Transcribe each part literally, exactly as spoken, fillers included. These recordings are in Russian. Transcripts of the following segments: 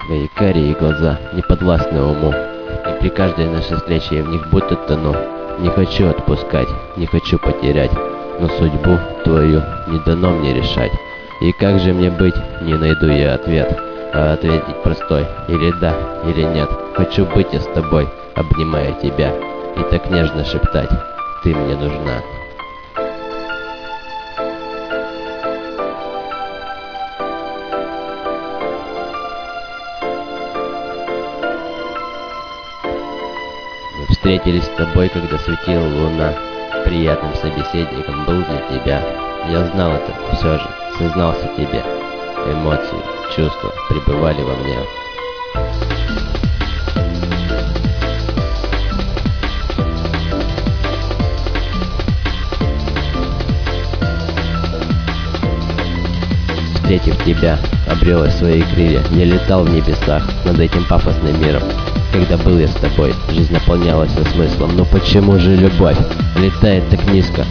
Твои карие глаза не подвластны уму, и при каждой нашей встрече я в них будто тону. Не хочу отпускать, не хочу потерять, но судьбу твою не дано мне решать. И как же мне быть, не найду я ответ, а ответить простой: или да, или нет. Хочу быть я с тобой, обнимая тебя, и так нежно шептать: ты мне нужна. Мы встретились с тобой, когда светила луна. Приятным собеседником был для тебя. Я знал это, все же сознался тебе. Эмоции, чувства пребывали во мне. Встретив тебя, обрел я свои крылья. Я летал в небесах над этим пафосным миром. Когда был я с тобой, жизнь наполнялась смыслом. Но почему же любовь летает так низко?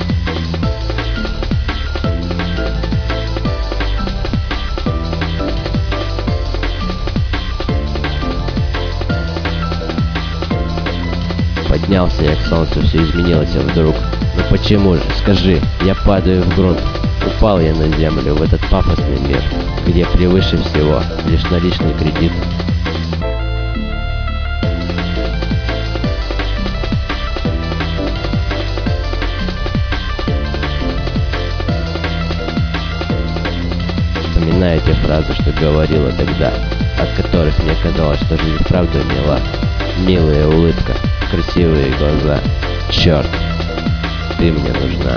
Поднялся я к солнцу, все изменилось вдруг. Но почему же, скажи, я падаю в грунт? Упал я на землю, в этот пафосный мир, где превыше всего лишь наличный кредит. Вспоминаю те фразы, что говорила тогда, от которых мне казалось, что жизнь вправду мила. Милая улыбка, красивые глаза. Черт, ты мне нужна.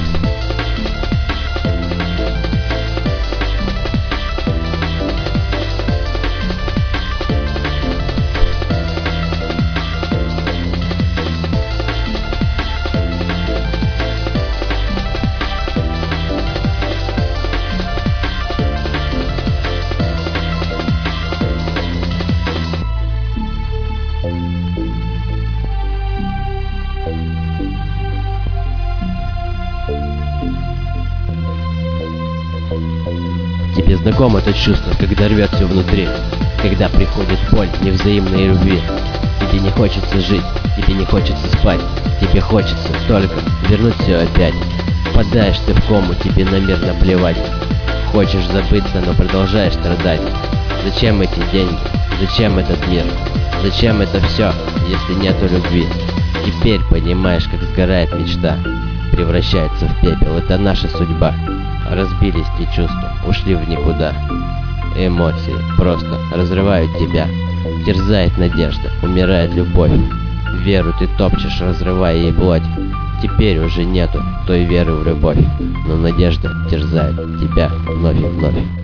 Тебе знакомо это чувство, когда рвет все внутри, когда приходит боль невзаимной любви. Тебе не хочется жить, тебе не хочется спать, тебе хочется только вернуть все опять. Впадаешь ты в кому, тебе на мир наплевать. Хочешь забыться, но продолжаешь страдать. Зачем эти деньги? Зачем этот мир? Зачем это все, если нету любви? Теперь понимаешь, как сгорает мечта, превращается в пепел. Это наша судьба. Разбились те чувства, ушли в никуда. Эмоции просто разрывают тебя. Терзает надежда, умирает любовь. Веру ты топчешь, разрывая ей плоть. Теперь уже нету той веры в любовь, но надежда терзает тебя вновь и вновь.